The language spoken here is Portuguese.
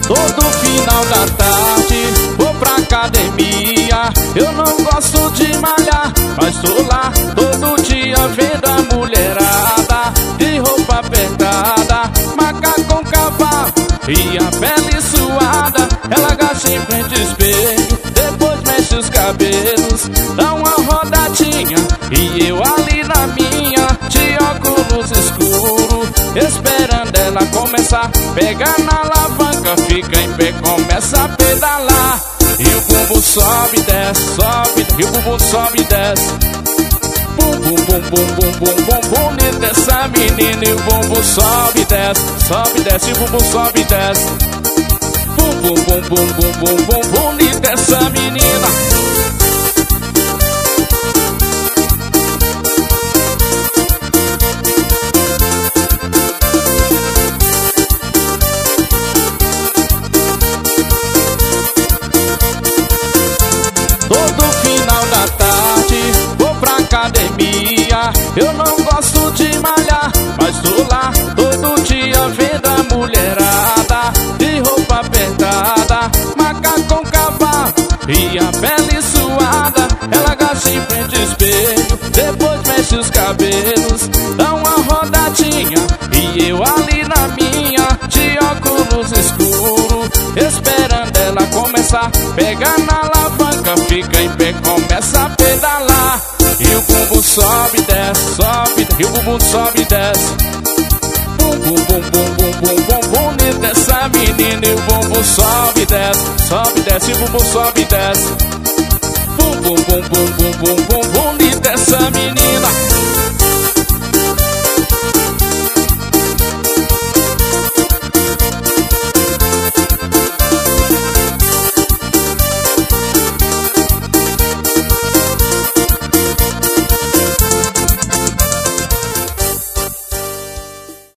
Todo final da tarde vou pra academia. Eu não gosto de malhar, mas tô lá todo dia vendo a mulherada de roupa apertada, macacão cavalo e a pele suada. Ela agacha em frente ao espelho, depois mexe os cabelos, dá uma rodadinha e eu ali na minha, de óculos escuros, esperando ela começar. Pega na alavanca, fica em pé, começa a pedalar. E o bumbum sobe e desce, sobe, e o bumbum sobe e desce. Bum, bum, bum, bum, bum, bum, bum, bonita essa menina. E o bumbum sobe e desce, sobe e desce, e o bumbum sobe e desce. Bum, bum, bum, bum, bum, bum, bum, bonita essa menina. Todo final da tarde vou pra academia. Eu não gosto de malhar, mas tô lá todo dia vendo a mulherada de roupa apertada, macacão cavalo e a pele suada. Ela agacha em frente ao espelho, depois mexe os cabelos, dá uma rodadinha e eu ali na minha, de óculos escuros, esperando ela começar. Pega na alavanca, fica em pé, começa a pedalar. E o bumbum sobe e desce, sobe, e o bumbum sobe e desce. Bum, bum, bum, bum, bum, bum, bum, bonita essa menina. E o bumbum sobe e desce, e o bumbum sobe e desce. Bum, bum, bum, bum, bum, bum, bum, bonita essa menina.